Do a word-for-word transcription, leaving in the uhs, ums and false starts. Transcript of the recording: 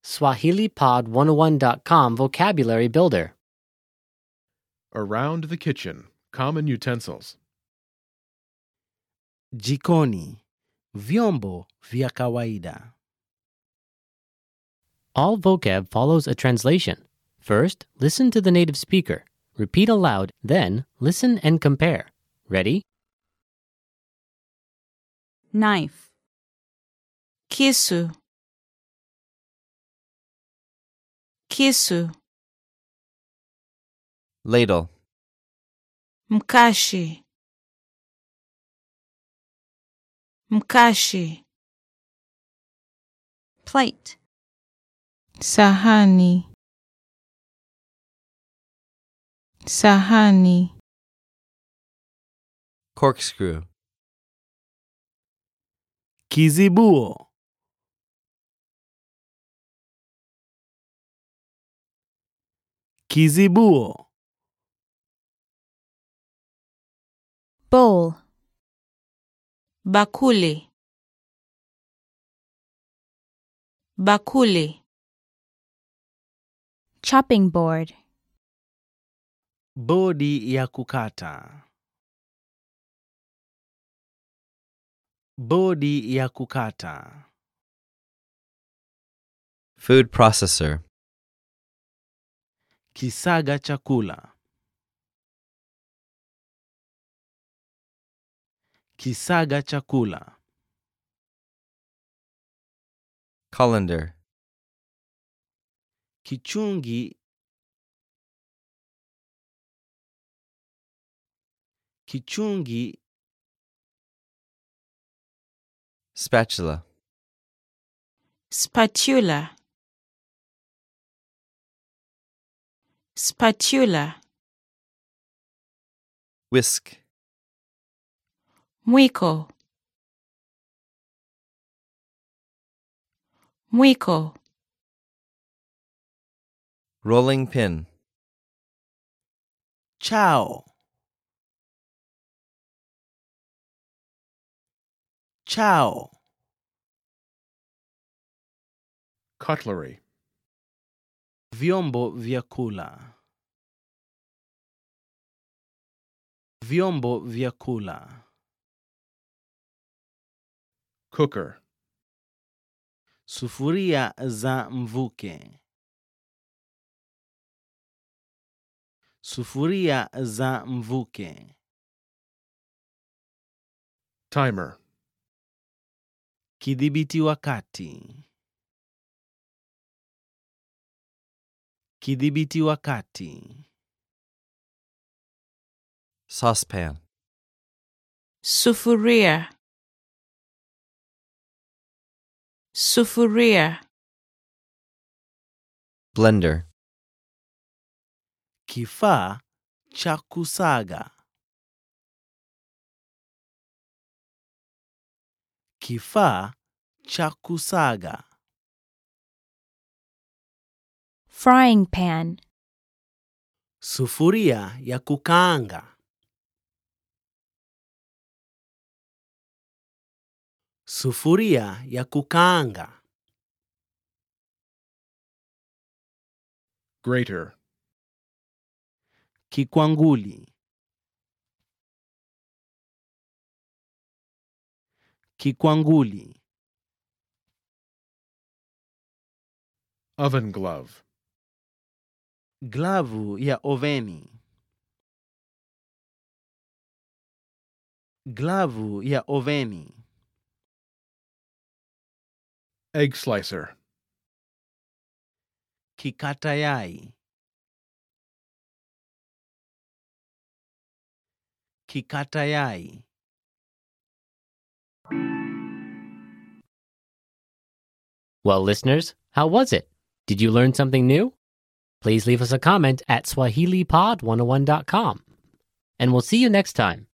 Swahili Pod one oh one dot com Vocabulary Builder. Around the kitchen, common utensils. Jikoni, vyombo vya kawaida. All vocab follows a translation. First, listen to the native speaker. Repeat aloud, then listen and compare. Ready? Knife. Kisu. Kisu. Ladle. Mkashi. Mkashi. Plate. Sahani. Sahani. Corkscrew. Kizibuo. Kizibuo. Bowl. Bakuli. Bakuli. Chopping board. Bodi ya kukata. Bodi ya kukata. Food processor. Kisaga chakula. Kisaga chakula. Colander. Kichungi. Kichungi. Spatula. Spatula. Spatula. Whisk. Mwiko. Mwiko. Rolling pin. Chao. Chao. Cutlery. Vyombo vya kula. Vyombo vya kula. Cooker. Sufuria za mvuke. Sufuria za mvuke. Timer. Kidhibiti wakati. Kidhibiti wakati. Saucepan. Sufuria. Sufuria. Blender. Kifaa cha kusaga. Kifaa cha kusaga. Frying pan. Sufuria ya kukaanga. Sufuria ya kukaanga. Grater. Kikwanguli. Kikwanguli. Oven glove. Glavu ya oveni. Glavu ya oveni. Egg slicer. Kikata yai. Kikata yai. Well, listeners, how was it? Did you learn something new? Please leave us a comment at Swahili Pod one oh one dot com. And we'll see you next time.